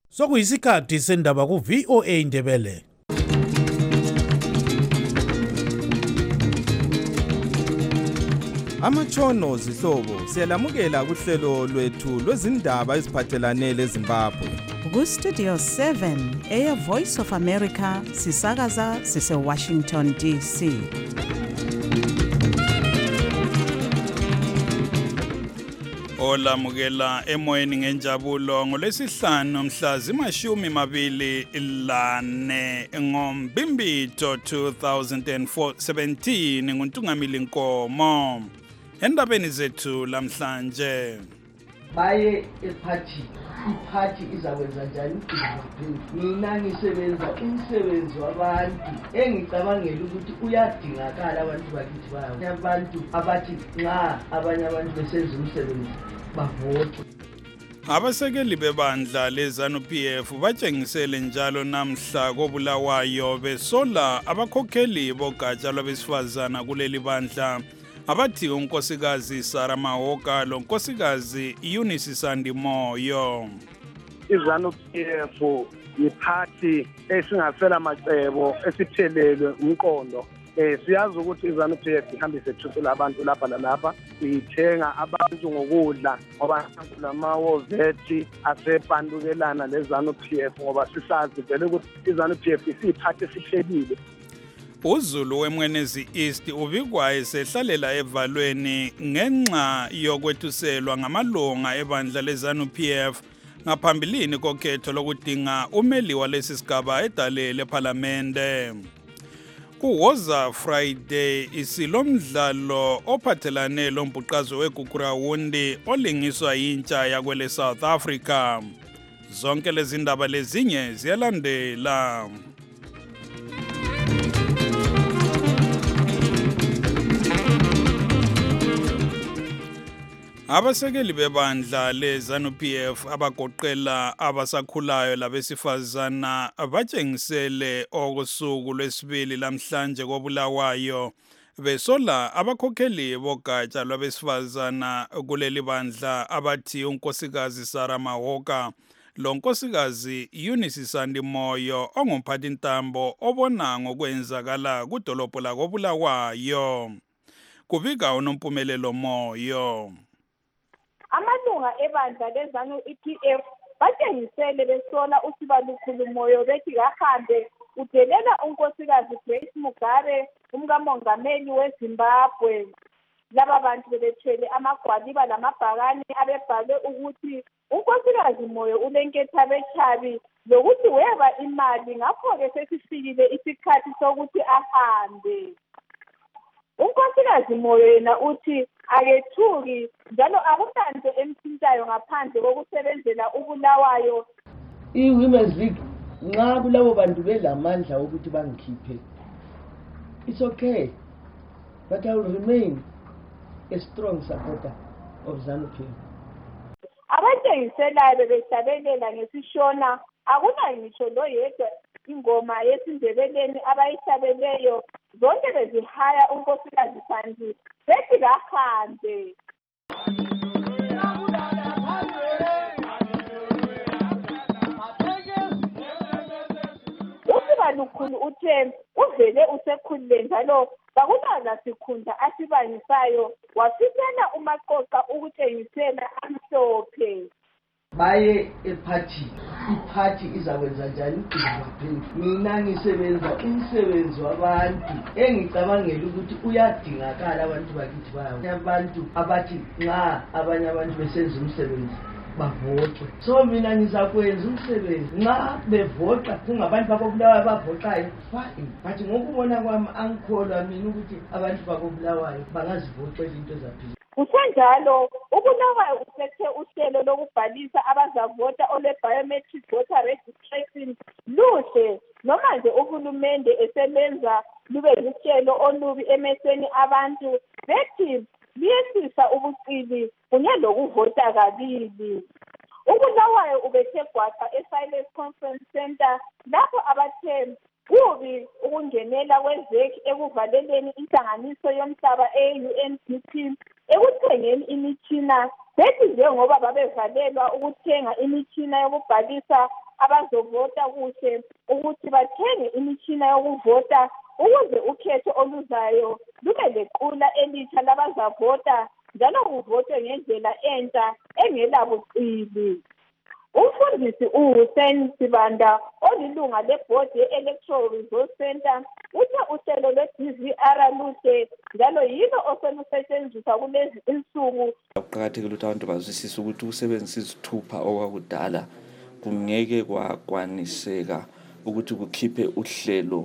Sokuyisikhathi sendaba ku VOA Indebele. Amatshono zihlobo siyalamukela kuhlelo lwethu lwezindaba eziphathelane leZimbabwe. Ku Studio 7 Air Voice of America sisakaza sise Washington DC. Olamukela emoyeni ngenjabulo ngolesihlanu mhla zima24 ngoMbimbitho 2017 nguNtungamili Nkomo. Endabeni zethu lamhlanje baye iphathi izakwenza njani mina ngisebenza umsebenzi wabantu engicabangela ukuthi uyadingakala abantu bakithi bayo abantu abathi nxa abanye abantu besenza umsebenzi bavote. Abasekeli bebandla leZANU-PF batshengisele njalo namhla koBulawayo besola abakhokheli bogatsha lwabesifazana kuleli bandla abathi unkosikazi Sarah Mahoka lonkosikazi Eunice Sandimoyo. iZANU-PF yiphathi esingasela macebo esiphelelwe umqondo. Siyazi ukuthi iZANU-PF ihambise thuthula abantu lapha lalapha, ithenga abantu ngokudla ngoba lamawovethi asepandukelana leZANU-PF ngoba sisazi vele ukuthi iZANU-PF isiphathi esiphelile. uZulu weMwenezi East ubikwa esehlalela evalweni ngenxa yokwethuselwa ngamalunga ebandla leZANU-PF ngaphambilini kokhetho lokudinga umeli walesi sigaba edale eParliamente. Kuwoza Friday isilomdlalo ophathelane lombhuqazo weGugurawundi olingiswa yintsha yakwele South Africa. Zonke lezi ndaba lezinye ziyalandela. Abasekeli bebandla leZANU-PF abagoqela abasakhulayo labesifazana batshengisele okosuku lwesibili lamhlanje koBulawayo besola abakhokheli bogatsha lwabesifazana kuleli bandla abathi unkosikazi Sarah Mahoka lonkosikazi Eunice Sandimoyo ongumphathintambo obona ngokwenzakala kudolobho lakoBulawayo. Kubika uNompumelelo Moyo. Amalunga ebandla leZANU-PF batshengisele besola uSibalukhulu Moyo bethi kahambe udelela unkosikazi Grace Mugabe umkamongameli weZimbabwe. Laba bantu bebethwele amagwaliba lamabhakani abebhalwe ukuthi unkosikazi Moyo ulenketha bechabi lokuthi weba imali, ngakho-ke sesifikile isikhathi sokuthi ahambe. Unkosikazi Moyo yena uthi akethuki njalo akunanto emthintayo ngaphandle kokusebenzela uBulawayo. I-Women's League nxa kulabo bantu belamandla ukuthi bangikhiphe, it's okay, but I will remain a strong supporter of ZANU-PF. Abatshengiselayo bebehlabelela ngesishona akunayo ngisho loyedwa ingoma yesiNdebeleni abayihlabeleyo, zonke bezihaya unkosikazi Sandi bethi kahambe. uSibalukhulu uthe uvele usekhulile njalo kakunala sikhundla asibangisayo, wasitshela uMaqoqa ukutshengisela amhlophe. Baye iphathi izakwenza njani mina ngisebenza umsebenzi wabantu engicabangela ukuthi uyadingakala abantu bakithi bayo abantu abathi nxa abanye abantu besenza umsebenzi bavote. So mina ngizakwenza umsebenzi nxa bevota kungabantu bakoBulawayo bavotayo fine, but ngokubona kwami angikholwa mina ukuthi abantu bakoBulawayo bangazivotela into ezaphila. Kusenjalo uBulawayo uphethe uhlelo lokubhalisa abazavota olwe-biometric voter registration luhle, noma nje uhulumende esebenza lube luhlelo olubi emehlweni abantu bethi liyehlisa ubuqili kunye lokuvota kabili. uBulawayo ubethe gwaqa eSilence Conference Center lapho abathe kubi ukungenela kwezek ekuvaleleni inhlanganiso yomhlaba e-UNDP ekuthengeni imitshina bethi njengoba babevalelwa ukuthenga imitshina yokubhalisa abazovota kuhle ukuthi bathenge imitshina yokuvota ukuze ukhetho oluzayo lube lequla elitsha labazavota njalo kuvotwe ngendlela entsha engelabucili. Umfundisi uHussein Sibanda olilunga lebhodi ye-Electoral Resource Center uthe uhlelo lwe-DVR luhle njalo yilo oselusetshenziswa kulezi insuku. Kuqakathekile ukuthi abantu bazwisise ukuthi ukusebenzisa izithupha okwakudala kungeke kwakwaniseka ukuthi kukhiphe uhlelo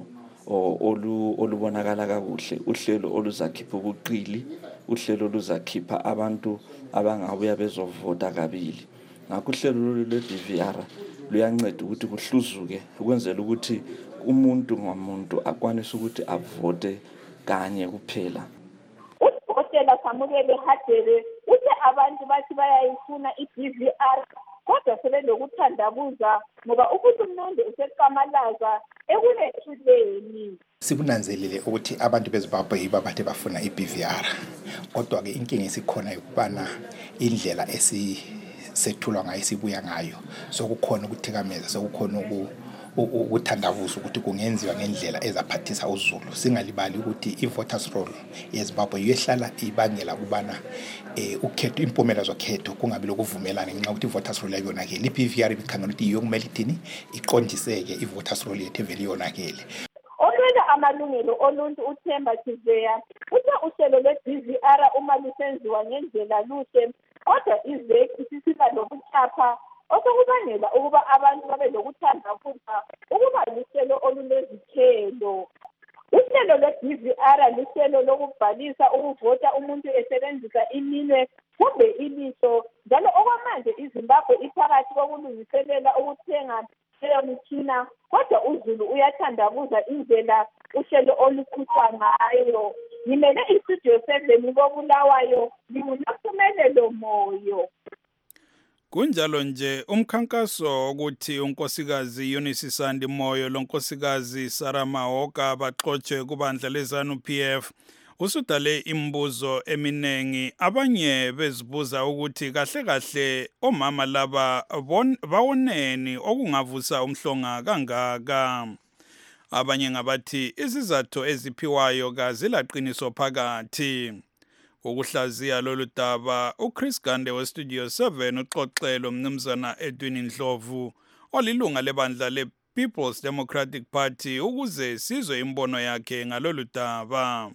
olubonakala kakuhle, uhlelo oluzakhipha ubuqili, uhlelo oluzakhipha abantu abangabuya bezovota kabili. Ngakho uhlelo lwe-DVR luyanceda ukuthi kuhluzuke ukwenzela ukuthi umuntu ngamuntu akwanise ukuthi avote kanye kuphela. Udokotela Samukele Hadebe uthe abantu bathi bayayifuna i-DVR kodwa sebelokuthandabuza ngoba uhulumende useqamalaza ekulethuleni. Sikunanzelile ukuthi abantu beZimbabwe yibo abathe bafuna i-DVR kodwa ke inkinga esikhona ukubana indlela sethulwa ngayo sibuya ngayo sokukhona ukuthikameza sokukhona ukuthandabuza ukuthi kungenziwa ngendlela ezaphathisa uZulu. Singalibali ukuthi i-voters roll yeZimbabwe yehlala ibangela kubana ukhetho impumela zokhetho kungabi lokuvumelana ngenxa ukuthi i-voters roll yayonakele. I-DVR ibikhangela ukuthi iyo kumele ithini iqondiseke i-voters roll yethu evele yonakele. Olwela amalungelo oluntu uThemba Chizeya uthe uhlelo lwe-DVR uma lusenziwa ngendlela luhle kodwa izeki sisiba lokuchapha osokubangela ukuba abantu babe lokuthandabuza ukuba luhlelo olunezithelo. Uhlelo lwe-DVR luhlelo lokubhalisa ukuvota umuntu esebenzisa iminwe kumbe ilihlo njalo okwamanje iZimbabwe iphakathi kokulungiselela ukuthenga leyo mitshina kodwa uZulu uyathandabuza indlela uhlelo oluqhutshwa ngayo. Ngimele istudio 7 koBulawayo nginguNophumelelo Moyo. Kunjalo nje umkhankaso ukuthi unkosikazi Eunice Sandi Moyo lonkosikazi Sarah Mahoka baxotshe kubandla leZANU-PF usudale imibuzo eminengi. Abanye bezibuza ukuthi kahle omama laba bawoneni okungavusa umhlonga kangaka. Abanye ngabathi izizathu eziphiwayo kazilaqiniso phakathi. Ukuhlaziya lolu daba uChris Gande weStudio 7 uxoxelo mnumzana Edwin Ndlovu olilunga lebandla lePeople's Democratic Party ukuze sizwe imbono yakhe ngalolu daba.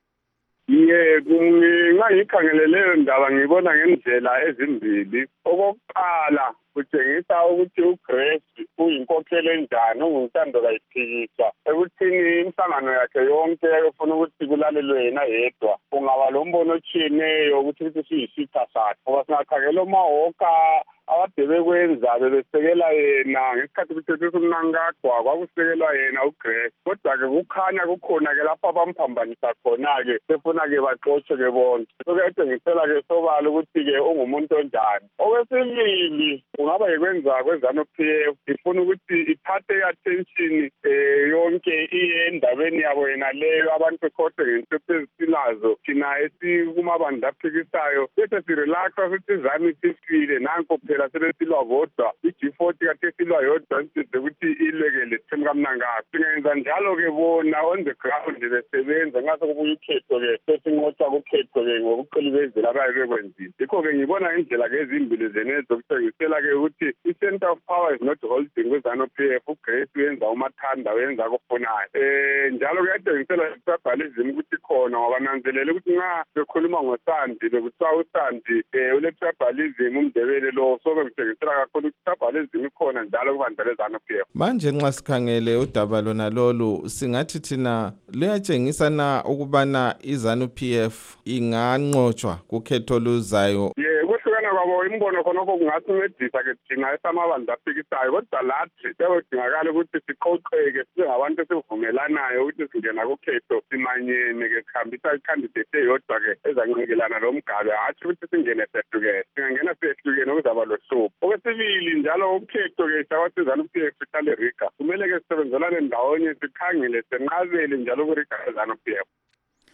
Ngikhangele leyo ndaba ngibona ngendlela ezimbili. Okokuqala kutshengisa ukuthi uGrace uyinkokheli enjani ongumthando kayiphikisa ekuthini imhlangano yakhe yonke efuna ukuthi kulalelwe yena yedwa kungaba lombono otshiyeneyo ukuthi siyisitha sakhe ngoba singakhangela uMahoka abade bekwenza bebesekela yena ngesikhathi kuthethisa umnankagwa kwakusekelwa yena uGrace kodwa-ke kukhanya kukhona-ke lapho abamphambanisa khona-ke befuna-ke baxotshe-ke bonke sokuyatshengisela-ke sobala ukuthi-ke ungumuntu onjani. Okwesibili kungaba yikwenza kweZANU-PF ifuna ukuthi ithathe i-attention yonke iye endabeni yabo yena leyo abantu bekhohle ngensipho ezisilazo thina esikumabandla aphikisayo bese sirelaxa sithi iZANU isifile nanko phela sebesilwa kodwa i-G40 kade silwa yodwa size ukuthi ilekele themka mnangaka. Singenza njalo-ke bona on the ground besebenza ngaso kubuya ukhetho-ke sesinqotshwa kukhetho-ke ngobuqili bezela abaye bekwenzile. Yikho-ke ngibona indlela-ke ezimbili zenezo zokuthengisela-ke ukuthi i-center of power is not holding kweZANU-PF. uGrace uyenza umathanda wenza akufunayo. Njalo kuyatshengisela i-tribalism ukuthi khona ngoba nanzelela ukuthi nxa bekhuluma ngoSandi bekuthiwa uSandi ule-tribalism umndebele lo so bekuthengisela kakhulu ukuthi i-tribalism ikhona njalo kubandla leZANU-PF. Manje nxa sikhangele udaba lona lolu singathi thina luyatshengisa na ukubana iZANU-PF inganqotshwa kukhetho oluzayo? Kuhlukana kwabo imbono khonokho kungasincedisa-ke thina esamabandla aphikisayo kodwa lathi kuyadingakala ukuthi siqoqeke sibe ngabantu esivumelanayo ukuthi singena kukhetho simanyene-ke sihambisa i-candidate eyodwa-ke ezanqekelana lomgabe hatshi ukuthi singene sehlukene. Singangena sehlukene okuzaba lohlupho. Okwesibili njalo ukhetho-ke sakwathi iZANU-PF sihlale riga kumele-ke sisebenzelane ndawonye sikhangele senqabele njalo kuriga leZANU-PF.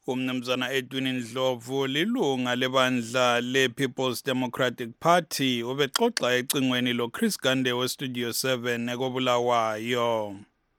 Umnumzana Edwin Ndlovu lilunga lebandla le-People's Democratic Party ubexoxa ecingweni lo Chris Gande we-Studio 7 ekobulawayo.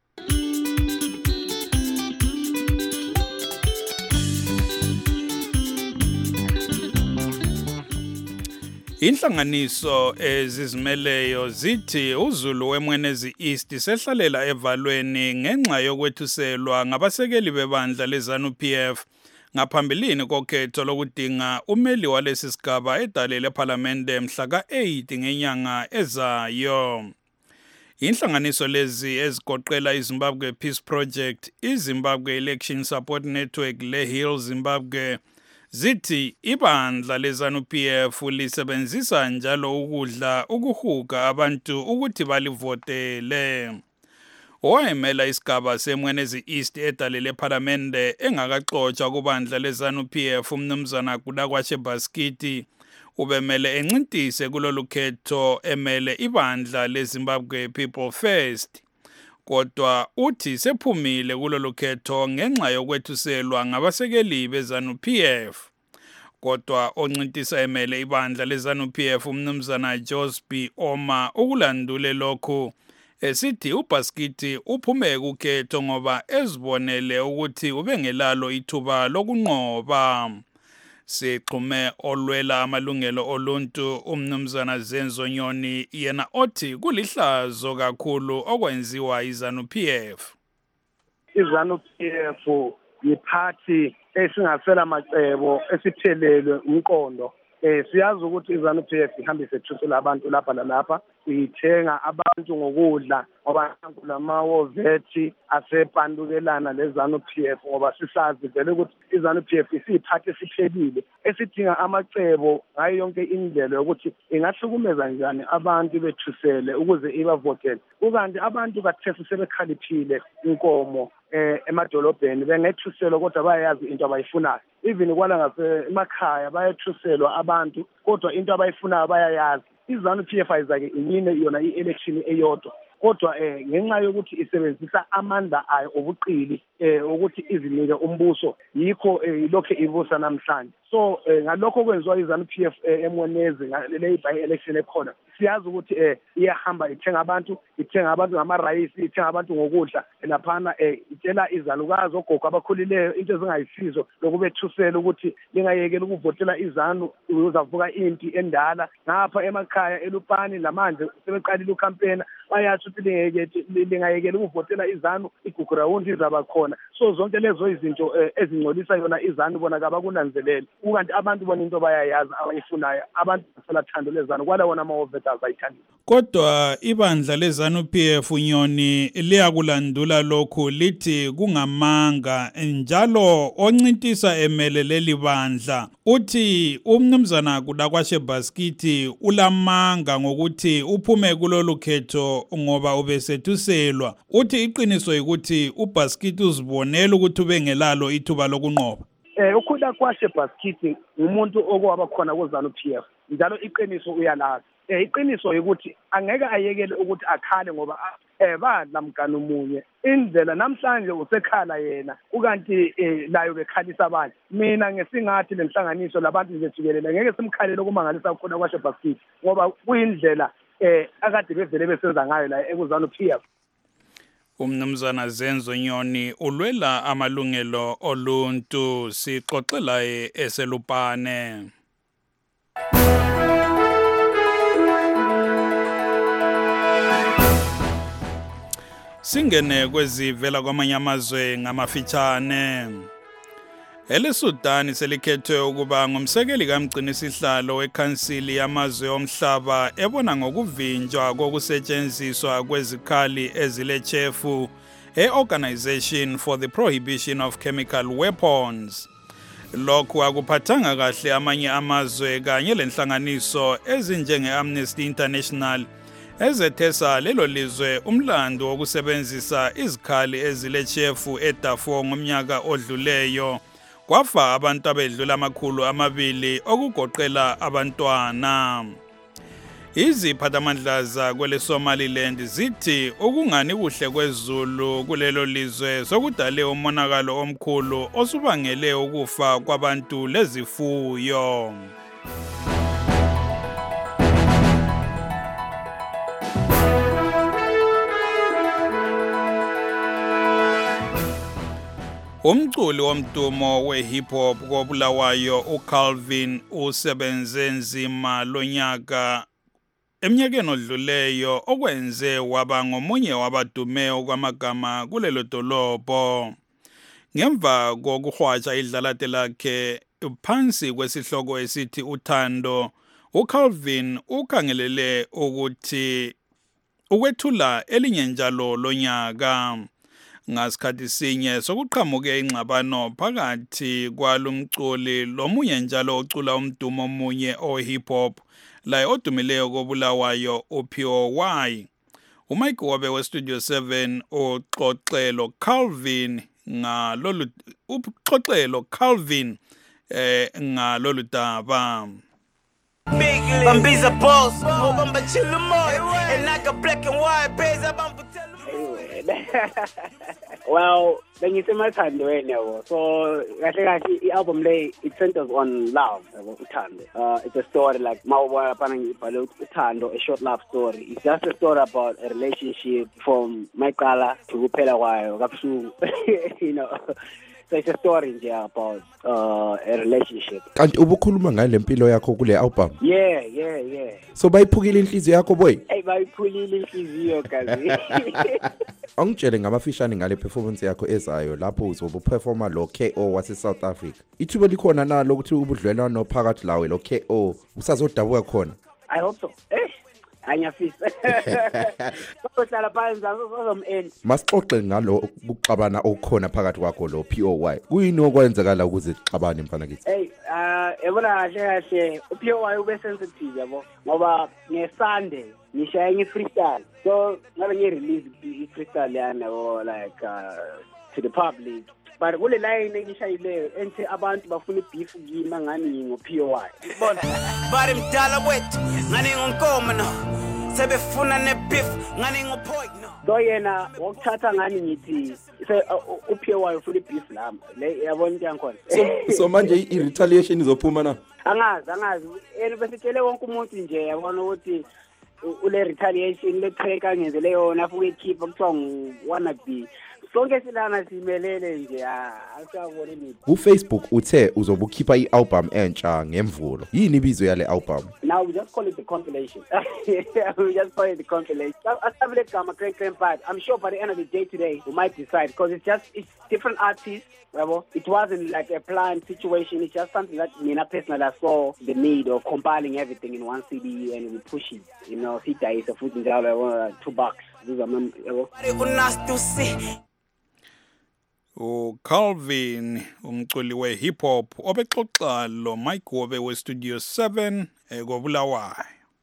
Inhlanganiso ezizimeleyo zithi uZulu weMwenezi East sehlalela evalweni ngenxa yokwethuselwa ngabasekeli bebandla leZANU-PF ngaphambilini kokhetho lokudinga umeli walesi sigaba edale lePhalamende mhla ka-8 ngenyanga ezayo. Inhlanganiso lezi ezigoqela iZimbabwe Peace Project, iZimbabwe Election Support Network leHill Zimbabwe zithi ibandla leZANU-PF lisebenzisa njalo ukuhuga abantu ukuthi balivotele. Owayemela isigaba seMwenezi East edale lePhalamende engakaxotshwa kubandla leZANU-PF umnumzana Kudakwatshe Baskiti ubemele encintise kulolu khetho emele ibandla leZimbabwe People First. Kodwa uthi sephumile kulolu khetho ngenxa yokwethuselwa ngabasekeli beZANU-PF. Kodwa oncintisa emele ibandla leZANU-PF umnumzana Josby Oma ukulandule lokhu esithi uBaskiti uphume kukhetho ngoba ezibonele ukuthi ubengelalo ithuba lokunqoba. Sixhume olwela amalungelo oluntu umnumzana Zenzo Nyoni yena othi kulihlazo kakhulu okwenziwa iZANU-PF. iZANU-PF yiphathi esingasela macebo esiphelelwe umqondo. Siyazi ukuthi iZANU-PF ihambise ethusela abantu lapha lalapha, ithenga abantu ngokudla ngoba lamawovethi asepandukelana leZANU-PF ngoba sisazi vele ukuthi iZANU-PF isiphathi esiphelile esidinga amacebo ngayo yonke indlela yokuthi ingahlukumeza njani abantu bethusele ukuze ibavotele. Ukanti abantu kathesi sebekhaliphile inkomo emadolobheni bengethuselwa kodwa bayayazi into abayifunayo. Even kwala emakhaya bayethuselwa abantu kodwa into abayifunayo bayayazi. iZANU-PF ayizake inyine yona i-election eyodwa kodwa ngenxa yokuthi isebenzisa amandla ayo obuqili ukuthi izinike umbuso yikho ilokho ivusa namhlanje. So ngalokho kwenziwa iZANU-PF eMwenezi le by-election ekhona siyazi ukuthi iyahamba ithenga abantu ngamarayisi, ithenga abantu ngokudla laphana itshela izalukazi ogogo abakhulileyo into ezingayisizo lokubethusela ukuthi lingayekela ukuvotela iZANU uzavuka impi endala ngapha emakhaya eLupani lamanje sebeqalile ukampena bayathi ukuthi lingayekela ukuvotela iZANU igugu round izaba khona. So zonke lezo izinto ezingcolisa yona iZANU bona kabakunanzelele ukanti abantu bona into bayayazi abayifunayo abantu baselathando leZANU kwala wona amawoveta azayithanda. Kodwa ibandla leZANU-PF Nyoni liyakulandula lokhu lithi kungamanga njalo oncintisa emele leli bandla uthi umnumzana Kudakwatshe Baskiti ulamanga ngokuthi uphume kulolu khetho ngoba ubesethuselwa. Uthi iqiniso ukuthi uBaskiti uzibonela ukuthi ubengelalo ithuba lokunqoba. uKudakwatshe Baskiti umuntu okwaba khona kuZANU-PF njalo iqiniso uyalazi. Iqiniso ukuthi angeke ayekele ukuthi akhale ngoba badla mganu munye indlela namhlanje usekhala yena ukanti layo bekhalisa abantu. Mina ngesingathi lenhlanganiso labantu njejikelele ngeke simkhalele ukumangalisa khona kwaShe Baskiti ngoba kuyindlela akade bevele besenza ngayo la ekuZANU-PF. Umnumzana Zenzo Nyoni ulwela amalungelo oluntu sixoxela eselupane. Singene kwezivela kwamanye amazwe ngamafitshane. EleSudan selikhethwe ukuba ngumsekeli kamgcinisihlalo wekhansili yamazwe omhlaba ebona ngokuvinjwa kokusetshenziswa kwezikhali ezilechefu e-Organization for the Prohibition of Chemical Weapons. Lokhu akuphathanga kahle amanye amazwe kanye lenhlanganiso ezinjenge-Amnesty International ezethesa lelo lizwe umlando wokusebenzisa izikhali ezilechefu eDarfur ngomnyaka odluleyo. Kwafa abantu abedlula 200 okugoqela abantwana. Iziphathamandla zakwele Somaliland zithi ukungani kuhle kwezulu kulelo lizwe sokudale umonakalo omkhulu osubangele ukufa kwabantu lezifuyo. Umculi womdumo we-hip hop koBulawayo uCalvin usebenze nzima lonyaka eminyakeni odluleyo okwenze waba ngomunye wabadume okwamagama kulelo dolobho. Ngemva kokuhwatsha idlalate lakhe phansi kwesihloko esithi uthando, uCalvin ukhangelele ukuthi ukwethula elinye njalo lonyaka. Ngasikhathi sinye sokuqhamuke ingxabano phakathi kwalumculi lomunye njalo ocula umdumo omunye o-hip hop la odumileyo koBulawayo uPOY. uMike Wobe weStudio 7 uxoxelo Calvin ngalolu daba. Bambiza boss, bamba chilla more, and I got black and white pays about Well, then you see my time doing it. So actually, the album it centers on love. It's a story like a short love story. It's just a story about a relationship from Maikala to Pelawayo, you know. So it's a story about a relationship. Kanti ubukhuluma ngale mpilo yakho kule album? Yeah. So bayiphukile inhliziyo yakho boy? Hey, bayiphulile inhliziyo kazi. Angitshele ngamafishane ngale performance yakho ezayo lapho uzobe performa lo KO wase South Africa. Ithuba likhona nalo ukuthi ubudlelwano phakathi lawe lo KO usazodabuka khona? I hope so. Anyafisa. Sohlala phansi uzomend. Masixoxe ngalo ukuxabana okukhona phakathi kwakho lo POY. Kuyini okwenzakala ukuze xabane mfana kithi? Hey, ebona kahle uPOY ube sensitive yabo ngoba ngeSunday ngishaya nge-freestyle. So ngabe ngi-release i-freestyle yana like to the public. But kule line engishayile enthi abantu bafuna ibeef kimi ngani ngoPOY. Bona bari mdala wethu ngani ngonkomo no. Sebefuna nebeef ngani ngopoint no. So yena wokuthatha ngani ngithi uPOY ufuna ibeef lami. Le yabona into yakhona. So manje i-retaliation izophuma na? Angazi. Bese tshele wonke umuntu nje yabona ukuthi ule retaliation le track angenzele yona futhi ikhipha kuthiwa wanna be sonke silana simelele nje asabone ni uFacebook uthe uzobukhipha i-album entsha ngemvulo. Yini ibizo yale album? Now we just call it the compilation. We just call it the compilation. I'm sure by the end of the day today we might decide because it's different artists. It wasn't like a planned situation. It's just something that Mina personally saw the need of compiling everything in one CD and we push it. You know, Sita is a foot in $2. These are uCalvin umculi we-hip hop obexoxa lo Mike Wobe weStudio 7 koBulawayo.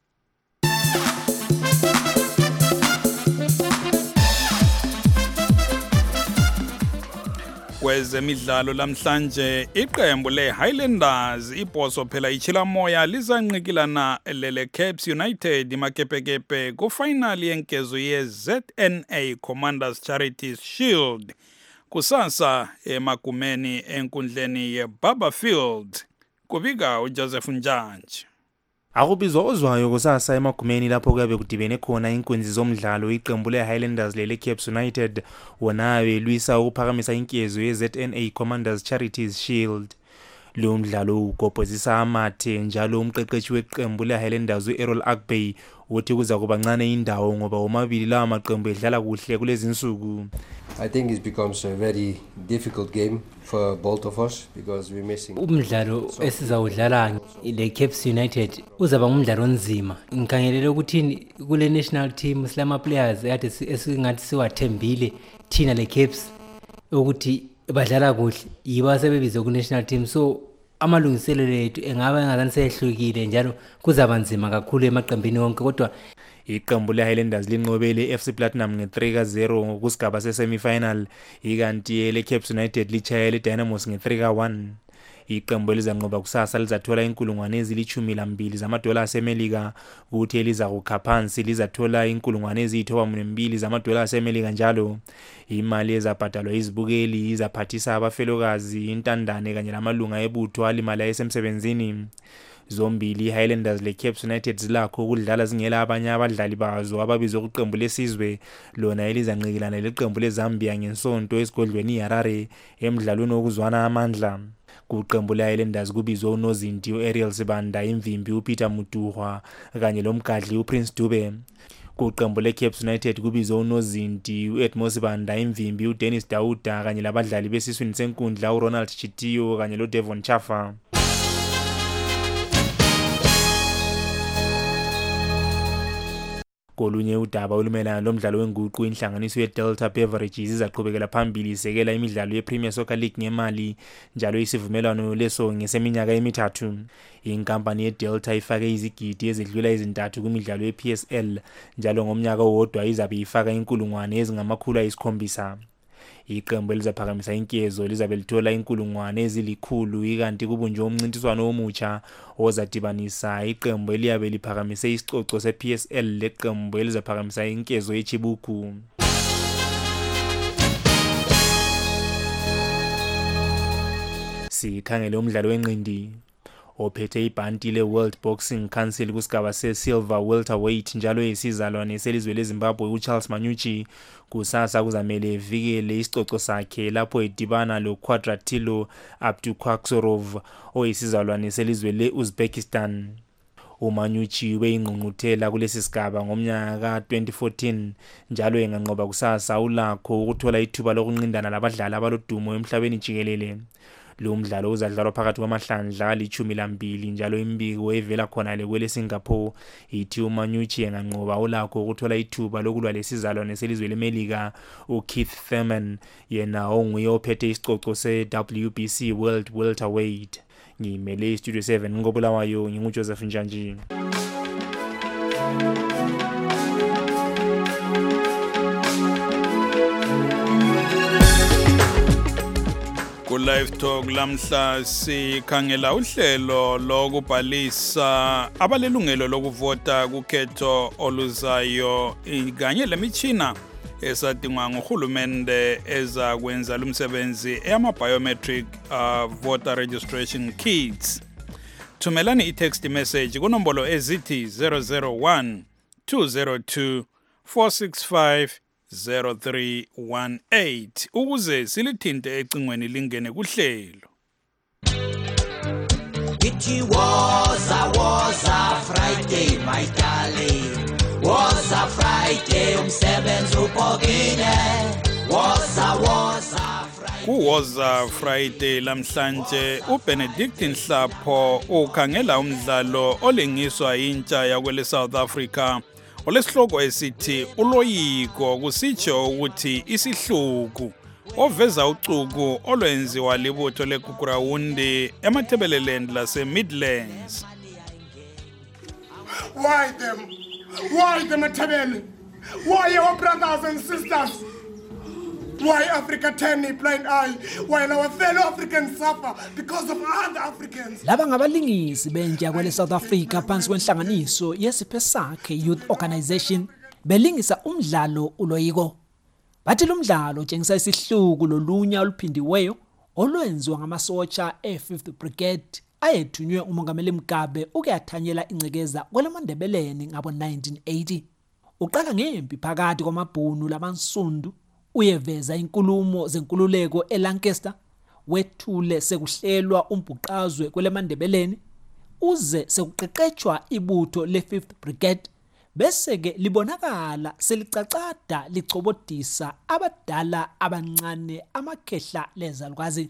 Kwezemidlalo lamhlanje iqembu leHighlanders ibhoso phela ichila moya lizanqikilana lele Caps United imakepekepe kufinal yenkezo yeZNA Commanders Charities Shield kusasa emagumeni enkundleni yeBarberfield. Kubika uJoseph Njanje. Akubizwa ozwayo kusasa emagumeni lapho kuyabe kudibene khona inkunzi zomdlalo iqembu leHighlanders lele Caps United wona belwisa ukuphakamisa inkezo yeZNA Commanders Charities Shield. Lo mdlalo ugobhozisa amathe njalo umqeqeshi weqembu leHighlanders uErrol Agbey uthi kuza kuba ncane indawo ngoba omabili la maqembu edlala kuhle kulezi insuku. I think it becomes a very difficult game for both of us because we're missing. Umdlalo esizawudlala le Caps United uzaba ngumdlalo onzima. Ngikhangelele ukuthi kule national team silama players ekade esingathi siwathembile thina le Caps ukuthi badlala kuhle yiba sebebize ku national team, so amalungiselelo ethu engaba ngazani sehlukile njalo kuzaba nzima kakhulu emaqembini wonke. Kodwa iqembu leHighlanders linqobele FC Platinum nge3-0 ngokusigaba sesemifinal, ikanti le Caps United lichayele Dynamos nge3-1. Iqembu elizanqoba kusasa lizathola inkulungwane ezili-12 zamadola asemelika, kuthi elizakukha phansi lizathola inkulungwane ezili-92 zamadola asemelika njalo. Imali ezabhadalwa izibukeli izaphathisa abafelokazi, intandane kanye lamalunga ebutho alimala esemsebenzini. Zombili Highlanders leCapes United zilakho ukudlala zingela abanye abadlali bazo ababizwe kuqembu lesizwe lona elizanqikilana leqembu leZambia ngensonto esigodlweni iHarare emidlalweni wokuzwana amandla. Kuqembu leHighlanders kubizwe unozinti uAriel Sibanda, imvimbi uPeter Mutuhwa kanye lomgadli uPrince Dube. Kuqembu leCapes United kubizwe unozinti uEdmo Sibanda, imvimbi uDennis Dauda kanye labadlali besiswini senkundla uRonald Chitiyo kanye loDevon Chafa. Kolunye udaba olumelana lomdlalo wenguqu, inhlanganiso yeDelta Beverages izaqhubekela phambili isekela imidlalo yePremier Soccer League ngemali njalo isivumelwano leso ngeseminyaka emithathu. Inkampani yeDelta ifake izigidi ezidlula ezintathu kumidlalo yePSL njalo ngomnyaka owodwa izabe ifaka inkulungwane ezingama-700. Iqembu elizaphakamisa inkezo lizabe lithola inkulungwane ezili-100 ikanti kubunjwe umncintiswano omutsha ozadibanisa iqembu eliyabe liphakamise isicoco sePSL leqembu elizaphakamisa inkezo yeChibuku. Sikhangele umdlalo wenqindi. Ophethe ibhanti le-World Boxing Council kusigaba se-Silver Welterweight njalo isizalwane selizwe leZimbabwe uCharles Manyuchi kusasa kuzamele evikele isicoco sakhe lapho edibana loQuadratilo Abduqaqorov oyisizalwane selizwe le-Uzbekistan. uManyuchi weyingqungquthela kulesi sigaba ngomnyaka ka-2014 njalo enganqoba kusasa ulakho ukuthola ithuba lokunqindana labadlali abalodumo emhlabeni jikelele. Lo mdlalo uzadlalwa phakathi kwamahlandla ali-12 njalo imbiko evela khona kwele Singapore ithi uManyuchi enganqoba ulakho ukuthola ithuba lokulwa lesizalwane selizwe leMelika uKeith Thurman yena onguye ophethe isicoco se-WBC World Welterweight. Ngimele iStudio 7 ngobulawayo nginguJoseph Njanji. Live Talk lamhla sikhangela uhlelo lokubhalisa abalelungelo lokuvota kukhetho oluzayo kanye lemichina esadingwa nguhulumende ezakwenza lumsebenzi eyama-biometric voter registration kits. Thumelani i-text message kunombolo ezithi 001 202 465 0318 ukuze silithinte ecingweni lingene kuhlelo. It was a Friday, my darling. Was a Friday, umsebenzi upokile. Was a Kuwoza Friday lamhlanje uBenedict Nhlapho ukhangela umdlalo olengiswa intsha yakwele South Africa. Olesihloko esithi uloyiko kusitsho ukuthi isihluku oveza ucuku olwenziwa libutho leGugurawundi emathebeleland lase-Midlands. Why them? Why the Matabele? Why our brothers and sisters? Why Africa turn a blind eye while our fellow Africans suffer because of other Africans? Laba ngabalingisi bentsha kwele South Africa phansi kwenhlanganiso yesiphesakhe Youth Organization belingisa umdlalo uloyiko. Bathi lo mdlalo utshengisa isihluku lolunya oluphindiweyo olwenziwa ngamasotsha e-5th Brigade ayethunywe umongameli Mugabe ukuyathanyela incekeza kweleMandebeleni ngabo-1980. Uqala ngempi phakathi kwamabhunu lamansundu uyeveza inkulumo zenkululeko eLancaster wethule sekuhlelwa umbhuqazwe kweleMandebeleni uze sekuqeqetshwa ibutho le-5th Brigade bese ke libonakala selicacada licobodisa abadala abancane amakhehla lezalukazi.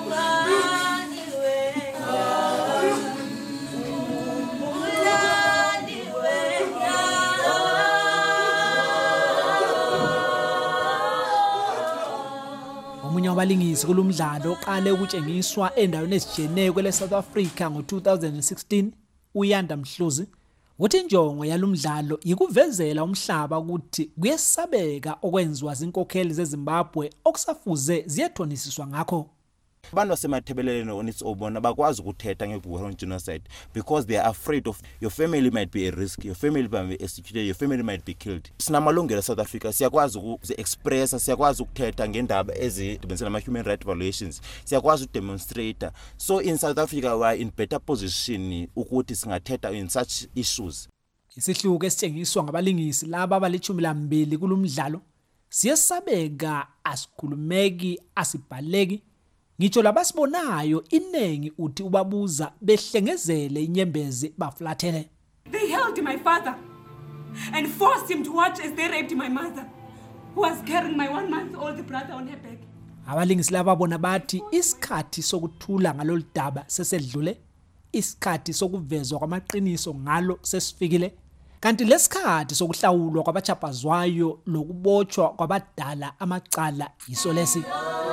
Omunye wabalingisi kulomdlalo oqale ukutshengiswa endaweni ezijeneke kwele South Africa ngo-2016 uYanda Mhluzi uthi injongo yalomdlalo yikuvezela umhlaba ukuthi kuyesabeka okwenziwa zinkokheli zeZimbabwe okusafuze ziyethonisiswa ngakho. Abantu basemathebeleleni on its own bakwazi ukuthetha ngeBurundi genocide because they are afraid of your family might be a risk, your family might be executed, your family might be killed. Sinamalungelo South Africa siyakwazi uku-expressa, siyakwazi ukuthetha ngendaba ezidibene nama-human rights violations, siyakwazi udemonstrate. So in South Africa we are in better position ukuthi singathetha in such issues. Isihluko esitshengiswa ngabalingisi laba abali-12 kulomdlalo siyesabeka, asikhulumeki, asibhaleki. Ngitsho labasibonayo inengi uthi ubabuza behlengezele inyembezi baflathele. They held my father and forced him to watch as they raped my mother, who was carrying my 1-month-old brother on her back. Abalingisi laba bona bathi isikhathi sokuthula ngalolu daba sesedlule, isikhathi sokuvezwa kwamaqiniso ngalo sesifikile, kanti lesikhathi sokuhlawulwa kwabachapazwayo lokubotshwa kwabadala amacala yiso lesi.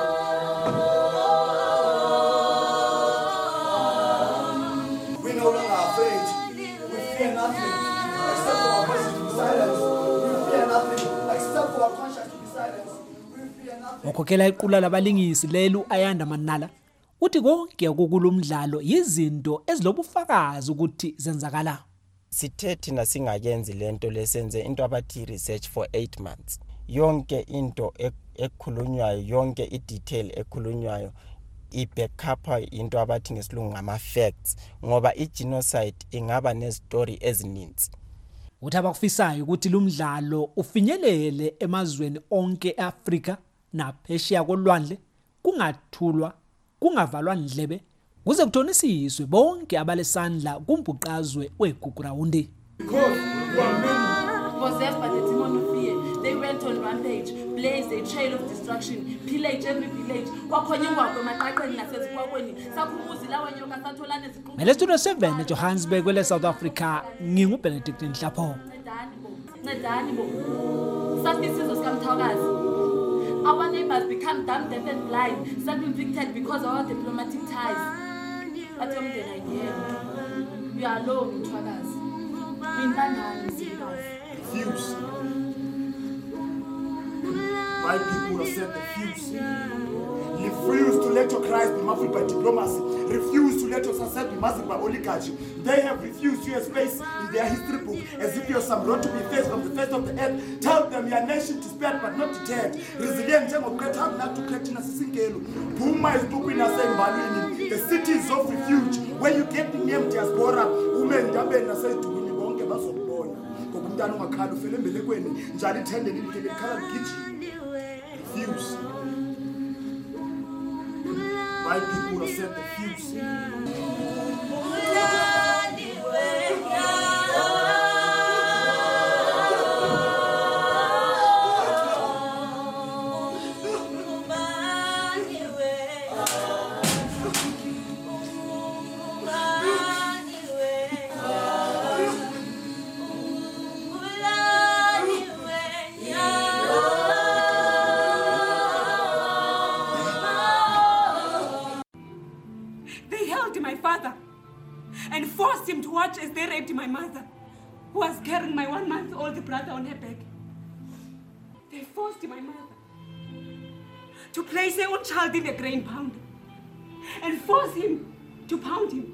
Ngokhokela iqula labalingisi lelu Ayanda Manala uthi konke kulomdlalo yizinto ezilobufakazi ukuthi zenzakala. Sithe thina singayenzi lento lesenze into abathi research for 8 months. Yonke into ekhulunywayo, yonke idetail ekhulunywayo ibackupa into abathi ngesilungu ngama facts ngoba igenocide ingaba nestory ezininzi. Uthi abakufisayo ukuthi lumdlalo ufinyelele emazweni onke eAfrika naphesheya kolwandle kungathulwa, kungavalwa ndlebe kuze kuthonisiswe bonke abalesandla kumbhuqazwe weGugurawundi. Possessed by the demon of fear, they went on rampage, blazed a trail of destruction, pillaged every village. Mele Studio 7 eJohannesburg kwele South Africa nginguBenedict Nhlapho. Our neighbors become dumb, deaf and blind, self-inflicted because of our diplomatic ties. But we are alone, Twagazi. Refuse. My people have said refuse. Refuse to let your cries be muffled by diplomacy. Refuse to let your success be masked by oligarchy. They have refused you a space in their history book as if you're some road to be faced from the face of the earth. Tell them your nation to spare but not deterred. Resilient of not to Kretina Sisingelu. Puma is booking us in Balini. The cities of refuge where you get the name diaspora. Women Daben says to Winnie Basobona. Kokundano Makalu Filembelekweni. Jali tended in the color kitchen. Refuse. My people have said refuse. And forced him to watch as they raped my mother, who was carrying my 1-month-old brother on her back. They forced my mother to place her own child in a grain pounder and force him to pound him.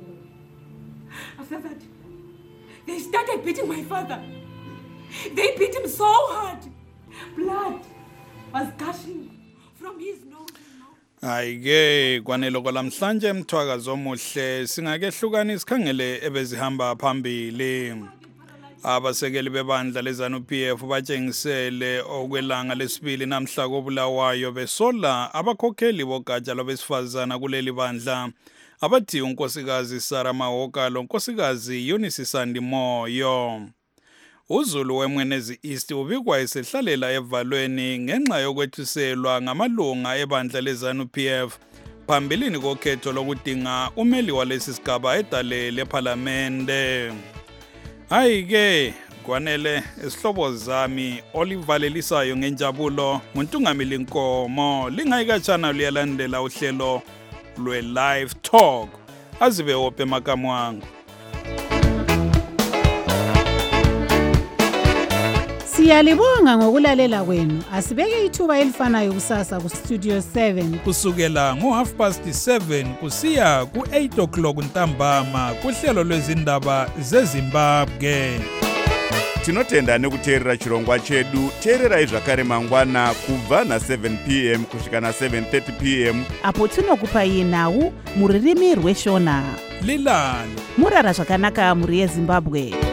After that, they started beating my father. They beat him so hard. Blood was gushing from his nose. Ayike kwanelo kwalamhlanje Mthwakazi omuhle singakehlukana isikhangele ebezihamba phambili. Abasekeli bebandla leZANU-PF batshengisele okwelanga lesibili namhla koBulawayo besola abakhokheli bogatsha lwabesifazana kuleli bandla abathi unkosikazi Sarah Mahoka lonkosikazi Eunice Sandimoyo. Uzulu weMwenezi East ubikwa esehlalela evalweni ngenxa yokwethuselwa ngamalunga ebandla leZANU-PF phambilini kokhetho lokudinga umeli walesi sigaba edale leParlamente. Ayike kwanele isihlobo zami olivalelisayo ngenjabulo nguNtungamili Nkomo lingayikatshana liyalandela uhlelo lwe-Live Talk azibe ophe makamu wangu. Siyalibonga ngokulalela kwenu. Asibeke ithuba elifanayo kusasa ku Studio 7 kusukela ngo7:30 kusiya ku8 o'clock ntambama kuhlelo lwezindaba zeZimbabwe. Tinotenda nekuteerera chirongwa chedu. Teererai zvakare mangwana kubva na7 p.m. kusvika na7:30 p.m. apo tinokupai nhau muririmi rweshona. Lilani murara zvakanaka muri yeZimbabwe.